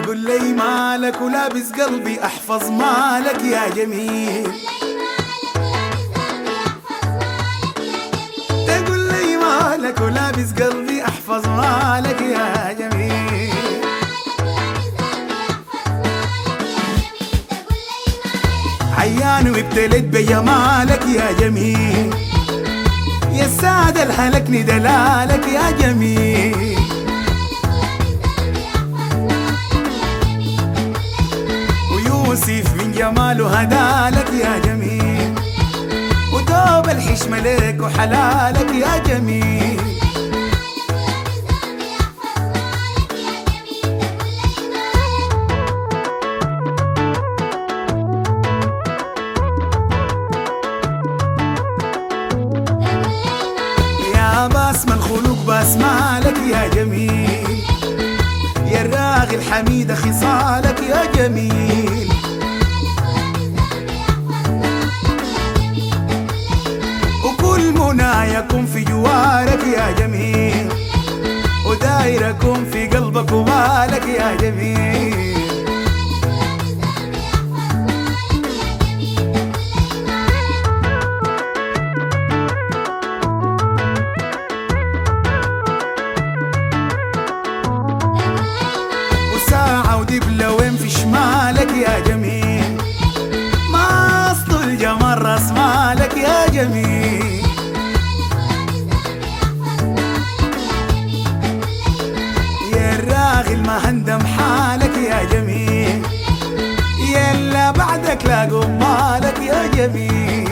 تقول لي مالك ولابس قلبي احفظ مالك يا جميل. تقول لي مالك ولابس قلبي احفظ مالك يا جميل. عيان وابتليت بجمالك يا جميل، يا السعد الهلكني دلالك يا جميل. ويوسف من جماله هدالك يا جميل، وتوب الحشمة لك وحلالك يا جميل. باسم الخلوق باسمالك يا جميل، يا الراغي الحميدة خصالك يا جميل. وكل منايا في جوارك يا جميل، ودايركم في قلبك وبالك يا جميل. ودبلة وين في شمالك يا جميل، ما أصل الجمال راس مالك يا جميل. يا الراغي ما هندم حالك يا جميل، يلا بعدك لا قمالك يا جميل.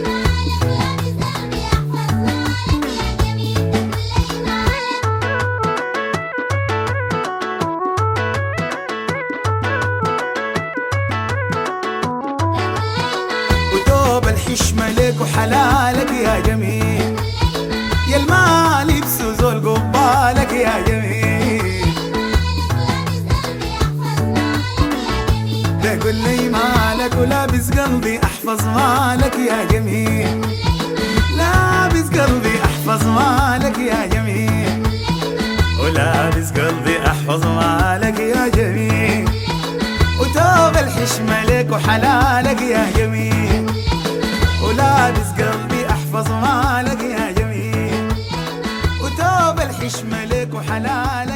الحشمة لك وحلالك يا جميل، يا المال يبسو زول قبالك يا جميل. تقول لي مالك ولابس قلبي احفظ مالك يا جميل، لابس قلبي احفظ مالك يا جميل، ولابس قلبي احفظ مالك يا جميل. وتوب الحشمة لك وحلالك يا جميل، ولابس قلبي احفظ مالك يا جميل. وتوب الحشمة لك وحلالك